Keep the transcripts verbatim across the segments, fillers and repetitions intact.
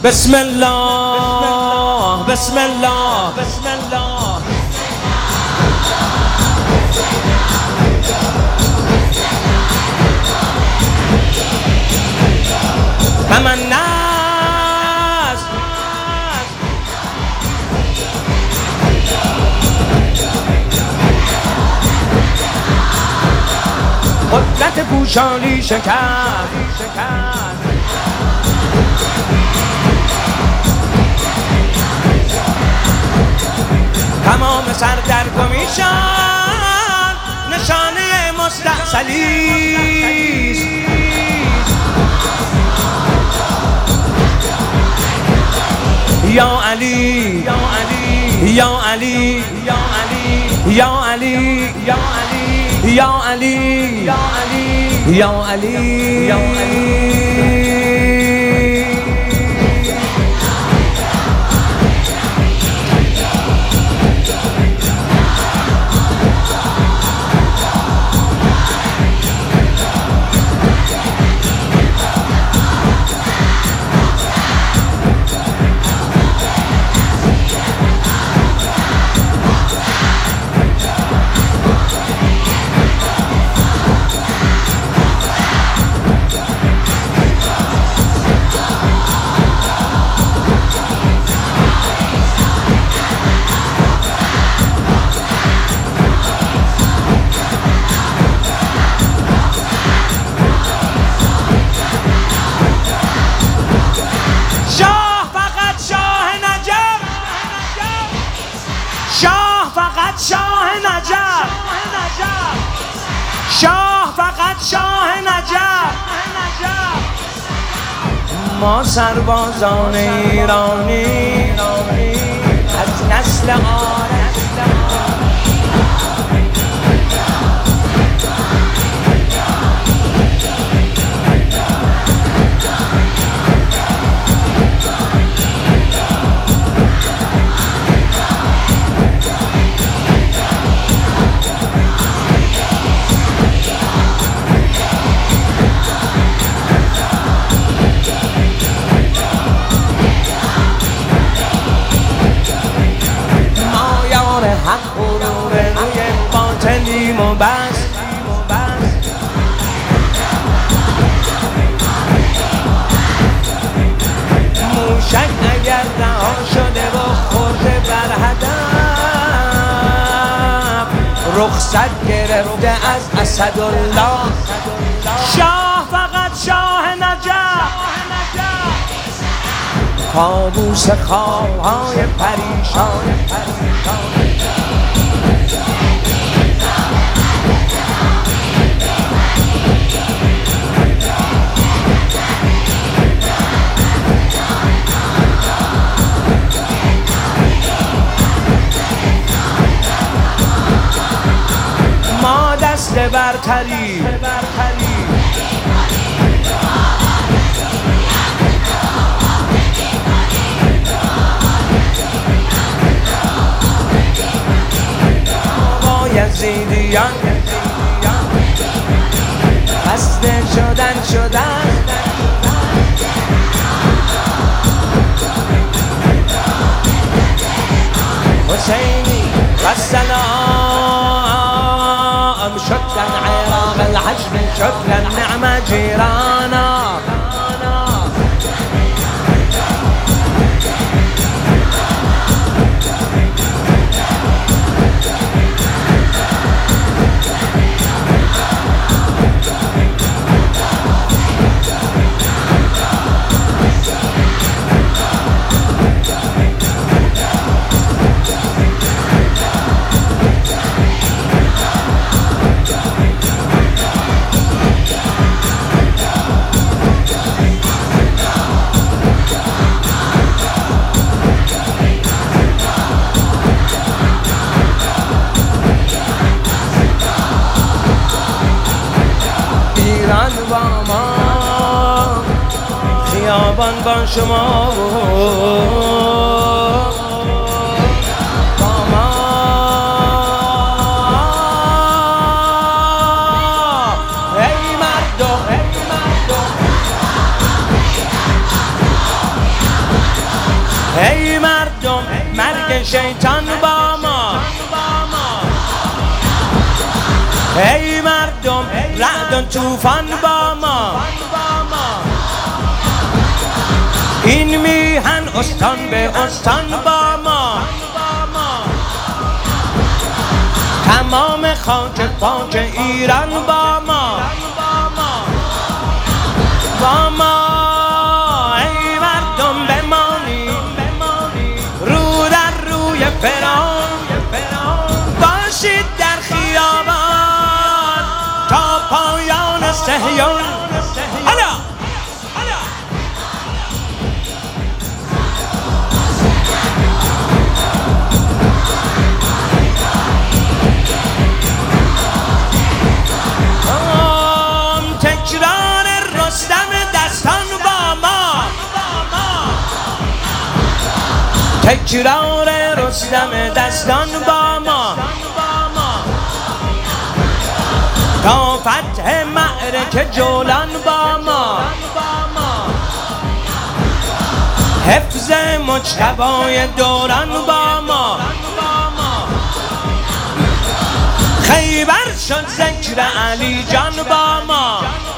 بسم الله بسم الله بسم الله فمن الناس قدرت پوشانی شکر تمام سردرگمیشان نشانه مستعصلیست. یا علی یا علی یا علی یا علی یا علی یا علی یا علی یا علی یا علی شاه نجف، شاه فقط شاه نجف. ما سربازان ایرانی از نسل آرش حق غرور روی باطلیم و بس. موشک اگر رها شده و خورده بر هدف، رخصت گرفته از اسدالله. شاه فقط شاه نجف، کابوس خوابهای پریشان. ما دست برتری با یزیدیان خسته شدن شدن حسینی و سلام. شكرا عراق العجم، شكرا نعم جيرانا. ایران با ما، خیابان با شما با ما. ای مردم ای مردم ای مردم مرگ شیطان با ما، ای مردم رعد و طوفان با ما، این میهن استان به استان با ما، تمام خاک پاک ایران با ما، با ما. ای مردم بمانی رو در روی فرعون، باشید در خیابان تا پایان صهیون. حالا تکرار رستم دستان با ما، تکرار رستم دستان با ما، تا فتح معرکه جولان با ما، حفظ مجتبی دوران با ما، خیبر شد ذکر علی جان با ما،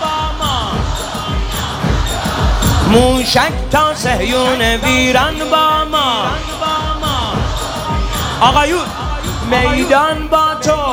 موشک تا صهیون ویران با ما. آقایون میدان با تو